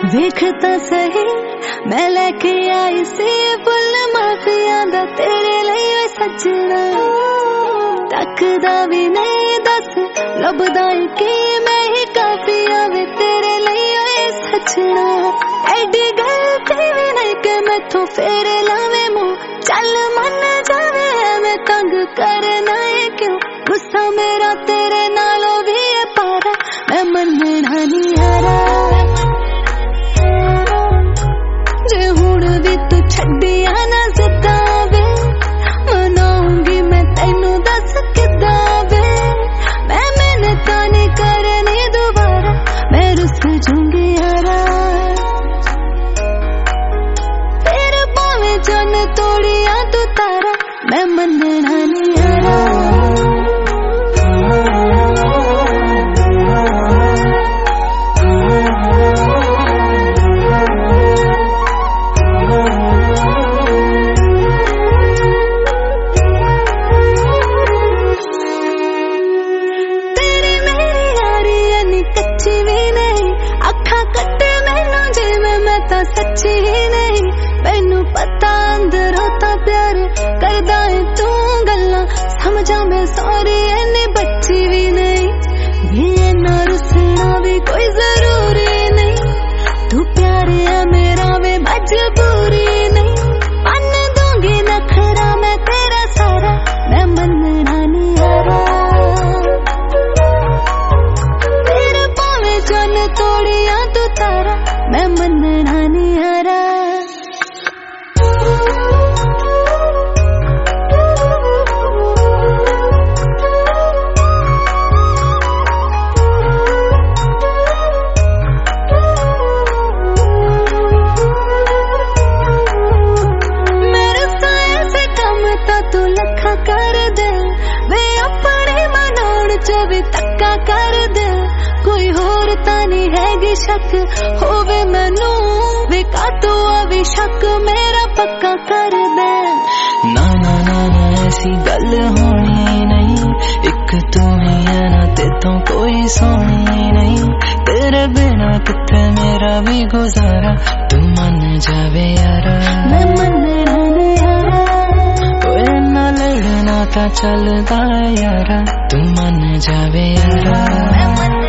देखता सही मैं लेके आई सी फुल माफिया दा तेरे लिए सजना तकदा भी नहीं दस लभदा कि मैं ही काफी आवे तेरे लिए सजना एडी गलती भी नहीं कि मैथों फेरे लावे मुंह चल मन जावे मैं तंग करना है क्यों गुस्सा मेरा तेरे नालों भी है पारा मैं मनना नहीं हारा जे हुण भी तू छड्डिया ना जिद्दां मनाऊंगी मैं तैनू दस किद्दां वे मैं मेहनत नहीं करनी दोबारा मैं रुस जूंगी यारा तेरे पावे जन तोड़िया तू तारा मैं मनना नहीं यारा सच्ची ही नहीं मैनू पता अंदरों ता प्यार करदा है तू गल्ला समझा मैं सॉरी इन्नी बच्ची भी नहीं ये ना रुसना भी कोई जरूरी नहीं तू प्यार है मेरा वे मजबूरी नहीं मन दूंगी नखरा मैं तेरा सारा मैं मनना नहीं हारा तेरे पावे जन तोड़िया तू तारा मैं मनना नहीं हारा मेरे साए से कम ता तू लखा कर दे वे अपने मनोड़ च भी तक्का कर दे कोई होर ता नहीं हैगी शक होवे मैनू वे कातू अभी शक मेरा पक्का कर दे ना ना ना ना ऐसी गल होनी नहीं एक तू ही है ना तेतों कोई सोनी नहीं तेरे बिना किथे मेरा भी गुजारा तू मन जावे यारा मैं मनना नहीं हारा कोई ना लड़ना ता चलदा यारा तू मन जावे यारा मैं